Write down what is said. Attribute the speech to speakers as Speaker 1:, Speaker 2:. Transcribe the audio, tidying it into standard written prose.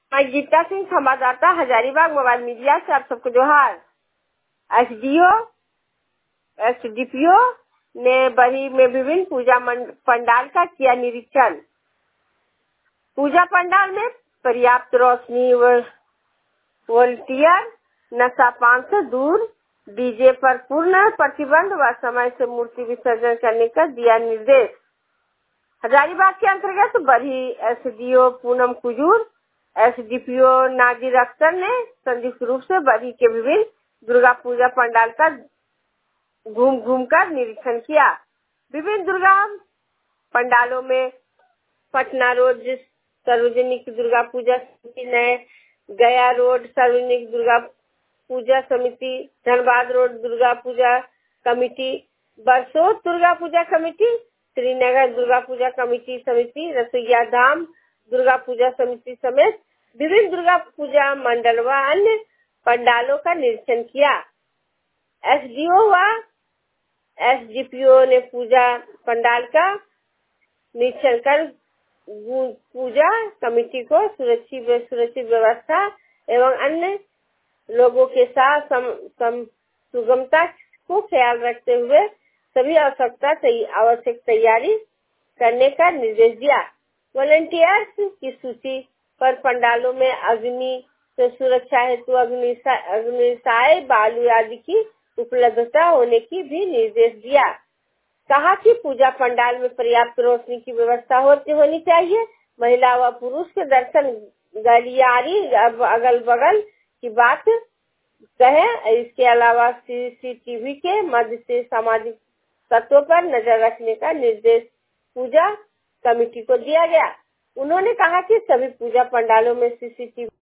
Speaker 1: मैं गीता सिंह, संवाददाता, Hazaribagh mobile media से आप सबको जोहार। एसडीओ, एसडीपीओ ने बरही में विभिन्न पूजा पंडाल का किया निरीक्षण। पूजा पंडाल में पर्याप्त रोशनी, वोल्टियर, नशा पान से दूर, डीजे पर पूर्ण प्रतिबंध व समय से मूर्ति विसर्जन करने का दिया निर्देश। हजारीबाग के अंतर्गत बरही एसडीओ पूनम कुजूर, एसडीपीओ नाजिर अख्तर ने संयुक्त रूप से बरही के विभिन्न दुर्गा पूजा पंडाल का घूम कर निरीक्षण किया। विभिन्न दुर्गा पंडालों में पटना रोड सार्वजनिक दुर्गा पूजा समिति, नए गया रोड सार्वजनिक दुर्गा पूजा समिति, Dhanbad road Durga Puja committee, Barsot Durga Puja committee, Srinagar Durga Puja committee समिति, रसोईया धाम दुर्गा पूजा समिति समेत विभिन्न दुर्गा पूजा मंडल व अन्य पंडालों का निरीक्षण किया। एसडीओ व एसडीपीओ ने पूजा पंडाल का निरीक्षण कर पूजा कमेटी को सुरक्षित व्यवस्था एवं अन्य लोगों के साथ सुगमता को ख्याल रखते हुए सभी आवश्यक तैयारी करने का निर्देश दिया। वॉलंटियर्स की सूची पर पंडालों में अग्नि से सुरक्षा हेतु अग्निसाय बालू आदि की उपलब्धता होने की भी निर्देश दिया। कहा कि पूजा पंडाल में पर्याप्त रोशनी की व्यवस्था होनी चाहिए। महिला व पुरुष के दर्शन गलियारी अगल बगल की बात कहे। इसके अलावा सीसीटीवी के मध्य से सामाजिक तत्वों पर नजर रखने का निर्देश पूजा कमेटी को दिया गया। उन्होंने कहा कि सभी पूजा पंडालों में सीसीटीवी